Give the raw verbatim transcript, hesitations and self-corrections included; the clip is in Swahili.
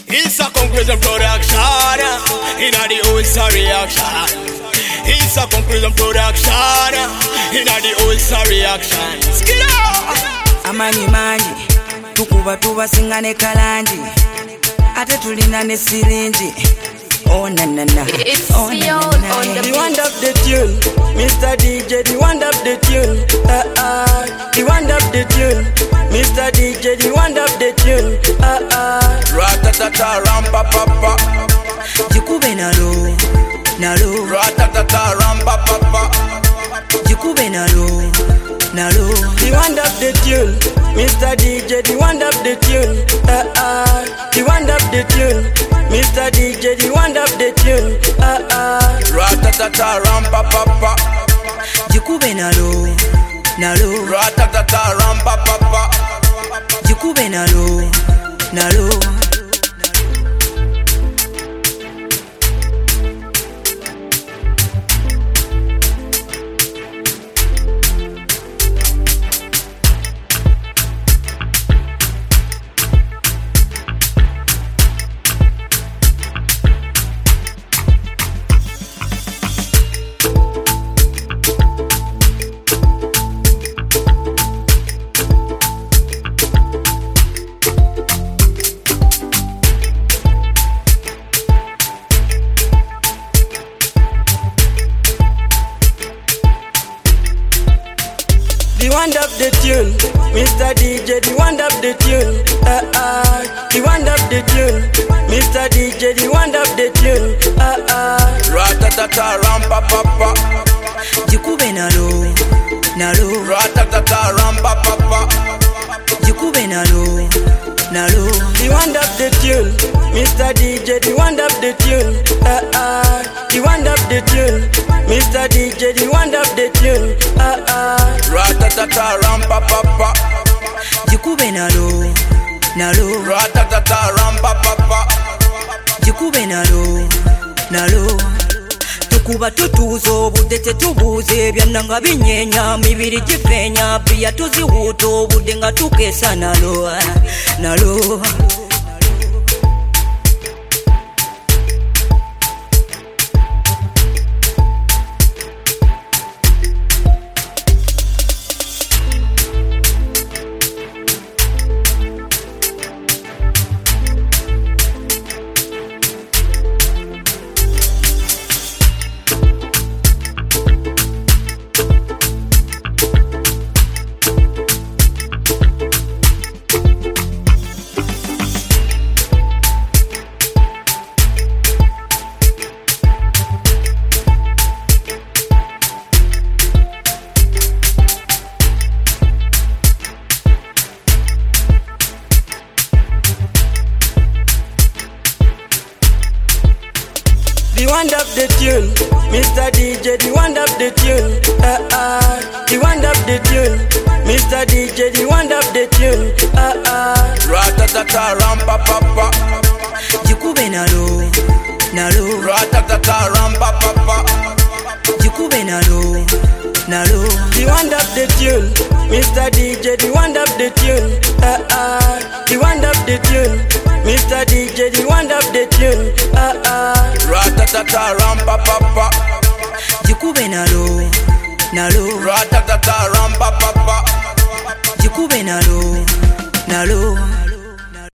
It's a conclusion production. Inna the Ulsa reaction. It's a conclusion production. Inna the Ulsa reaction. Skidoo. Amanyi manji tukuba tubasinga ne kalanji ate tulina ne sirinji. Oh na na na. It's oh, na, na, na. on the The one of the tune, Mister D J. The one of the tune, uh uh. The one of the tune, Mister D J. The one of the tune, uh uh. Ratatata rampa papa. Jikube nalo, nalo. Ratatata rampa papa. Jikube nalo, nalo. The one of the tune, Mister D J. The one of the tune, uh uh. The one of the tune, Mister D J. The one of the tune, uh uh. Ratatata rampa papa. Jikube nalo, nalo. Ratatata rampa papa. Jikube nalo, nalo. The one of the tune, Mister D J. The one of the tune, uh uh. The one of the tune, Mister D J. The one of the tune, uh uh. Ratatata rampa papa. Jikube nalo, nalo. Ratatata rampa papa. Jikube nalo, nalo. The one of the tune, Mister D J. The one of the tune, uh uh. The one of the tune, Mister D J. The one of the tune, uh uh. Ratatata rampa papa. Jikube nalo, nalo. Ratatata rampa papa. Jikube nalo, nalo. Tukuba tutuza obudde tetubuuze byannanga binyenya mibiri gifeenya pia tuziwuuta obudde nga tukeesa nalo nalo. The one of the tune, Mister D J. The one of the tune, uh uh. The one of the tune, Mister D J. The one of the tune, uh uh. Ratatata rampa papa. Jikube nalo, nalo. Ratatata rampa papa. Jikube nalo, nalo. The one of the tune, Mister D J. The one of the tune, uh uh. The one of the tune, Mister D J. The one of the tune, uh uh. Ratatata rampa papa. Jikube nalo, nalo. Ratatata rampa papa. Jikube nalo, nalo.